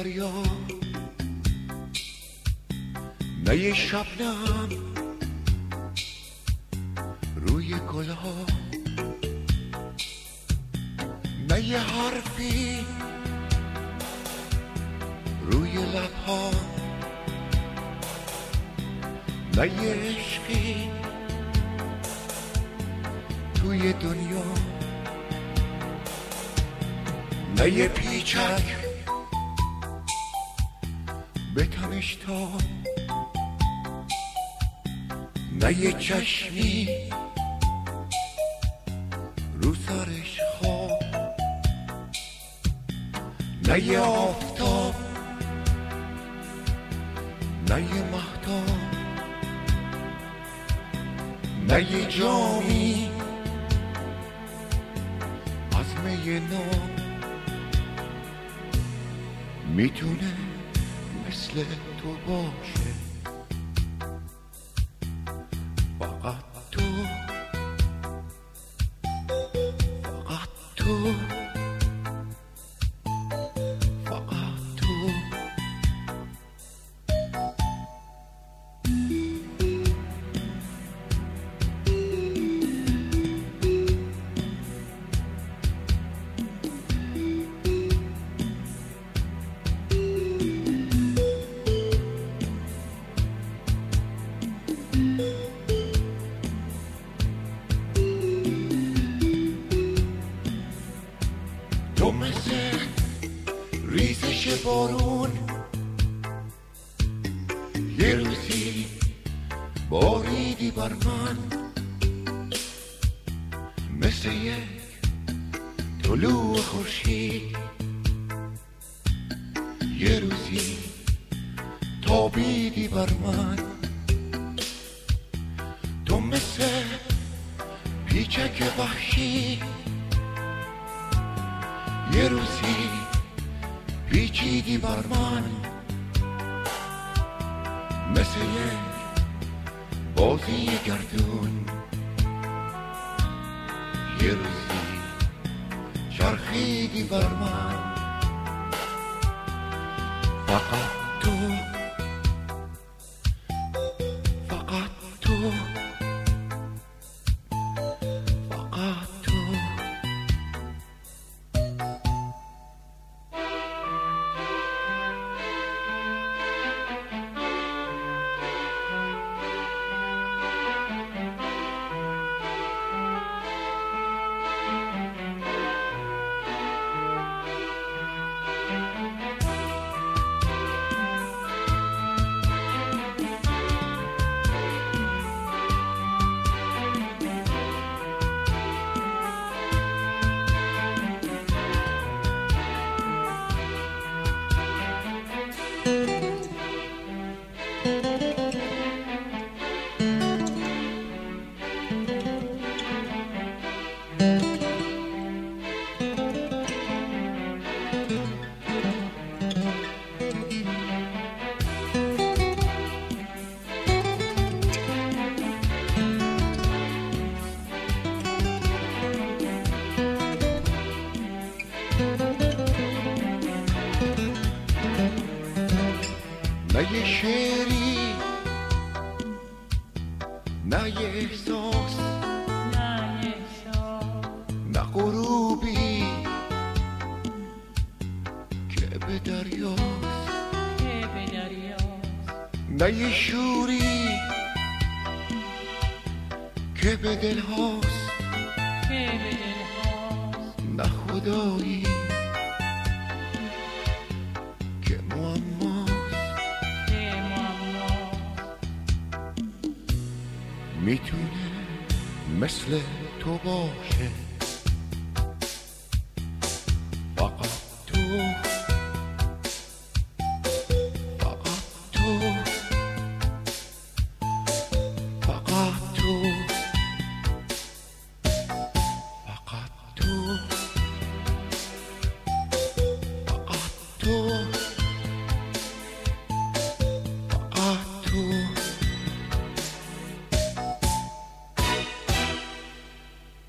دریا، نه یه شبنم روی گلها، نه یه حرفی روی لبها، نه یه عشقی توی دنیا، نه یه پیچک به تنش تا، نه یه چشمی رو سرش خواب، نه یه آفتاب، نه یه مهتاب، نه یه جامی از می ناب میتونه مثل تو باشه. فقط تو، فقط تو، فقط تو. تو مثل ریزش بارون یه روزی باریدی بر من، مثل یک طلوع خورشید یه روزی تابیدی بر من. تو مثل پیچک وحشی یه روزی پیچیدی بر من، مثل یک بازی گردون یه روزی چرخیدی بر من. فقط تو، فقط تو، فقط تو. نه یه شعری، نه یه احساس، نه غروبی که به دریاست، نه یه شوری که به دل هاست، نه خدایی که معماست. میتونه مثل تو باشه.